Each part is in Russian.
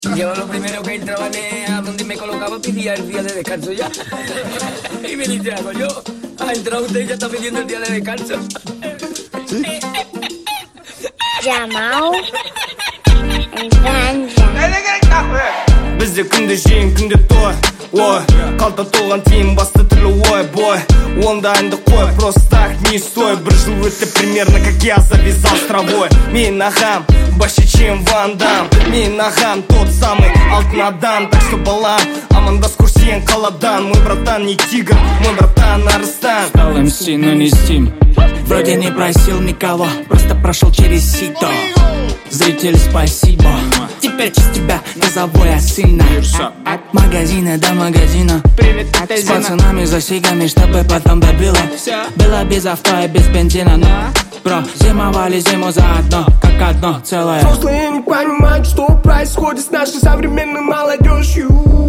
Yo lo primero que entraba a donde me colocaba pedía el día de descanso ya. Y me dice algo, yo, ha entrado usted y ya está pidiendo el día de descanso. Jamal and Vanja. Bizde күнде жең күнде той, ой, қалта толған тиын басты түрлі ой, бой. Онда әнді қой, просто так не стой. Бір жыл өтті примерно, как я завязал с травой. Мен ағам, баще чем Ван Дам. Мен ағам, тот самый алтын адам. Так что балам, амандас курсен қаладан. Мой братан не тигр, мой братан арыстан. Стал МС, но не Steam. Вроде не просил никого, просто прошел через сито. Зрители, спасибо. Теперь через тебя я зову я сына. От магазина до магазина. С пацанами за сигами, чтобы потом добило. Было без авто и без бензина, но бро, зимовали зиму заодно, как одно целое. Взрослые не понимают, что происходит с нашей современной молодежью.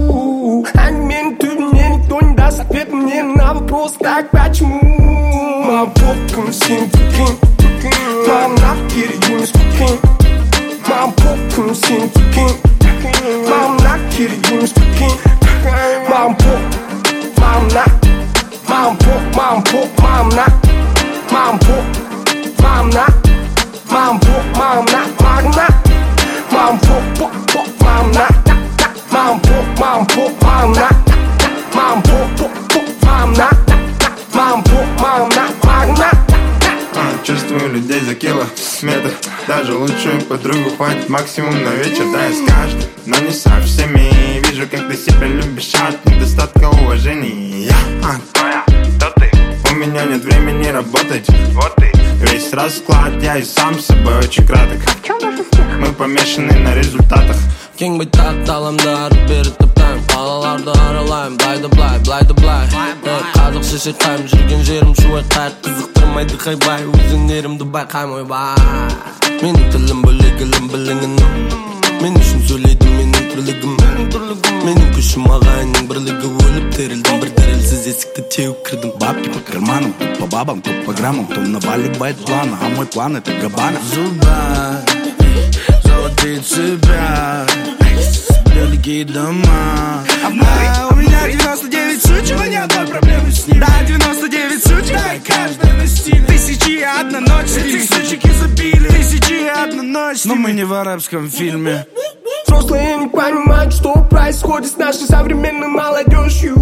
Они мне мне никто не даст ответ мне на вопрос, так почему? Мам, попком сим кукин. Мам, нахер юнис кукин. Мам, попком сим кукин. Мам, нахер юнис кукин. Мам, поп, мам, на. Мам, поп, мам, поп, мам, на. Мам, поп, мам, на. Мам, поп, мам, на, мам, на. Мам, поп, поп, поп, мам, на. Мам, поп, мам, на. Мам, поп, поп, поп, мам, на. Мам, поп, мам, на, мам, на. Чувствую людей за километр. Даже лучшую подругу хватит максимум на вечер. Да, я с каждым, но не со всеми. Вижу, как ты себя любишь от недостатка уважения. Кто ты? У меня нет времени работать. Вот ты. Весь расклад, я и сам с собой очень краток. Мы помешаны на результатах. King быть татталымды арып беріп тіптайым. Қалаларды аралайым, блайды блай. Қазақша шырқайым, жүрген жерім шуай қайыр. Қызықтырмайды хайбай, өзіңдерімді байқайм ойбай. Менің тілім бөлек, ілім біліңін. Мен үшін сөйлейді менің тірлігім. Менің күшім ағайынның бірлігі. Өліп терілдім, бір дірілсіз есікті теуіп кірдім. Бабки по карманам, тут по бабам, тут по граммам. Кто наваливает плана, а мой план это Габана. Зуба, золотые цепя, великие дома. У меня 99 сучек, ни одной проблемы с ним. Да, 99 сучек, да, и каждая на стиле. Тысячи и одна ночь, этих сучек изобилие. Тысячи и одна ночь, но мы не в арабском фильме. Взрослые не понимают, что происходит с нашей современной молодежью.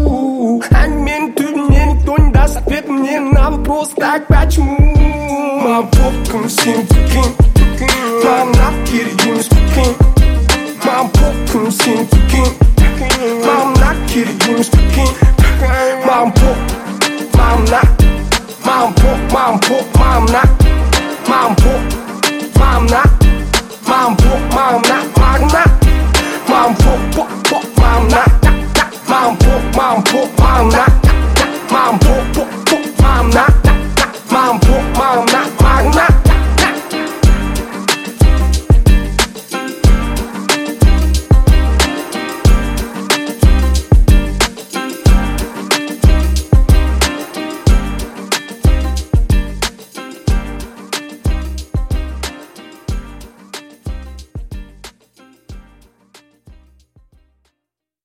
Они мне никто не даст ответ мне на вопрос, так почему? Мам, попком сим кукин. Мам, нахер юнис кукин. Мам, попком сим кукин. Мам, нахер юнис кукин.